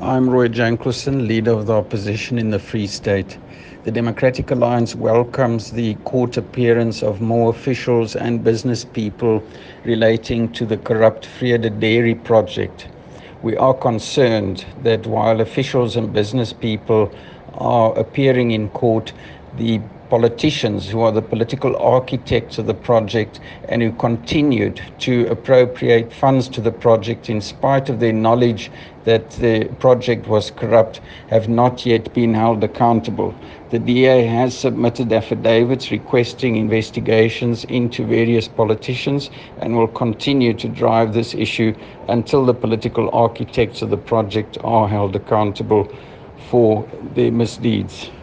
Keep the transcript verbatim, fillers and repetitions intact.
I'm Roy Jankelson, leader of the opposition in the Free State. The Democratic Alliance welcomes the court appearance of more officials and business people relating to the corrupt Vrede Dairy project. We are concerned that while officials and business people are appearing in court, the politicians who are the political architects of the project and who continued to appropriate funds to the project in spite of their knowledge that the project was corrupt have not yet been held accountable. The D A has submitted affidavits requesting investigations into various politicians and will continue to drive this issue until the political architects of the project are held accountable for their misdeeds.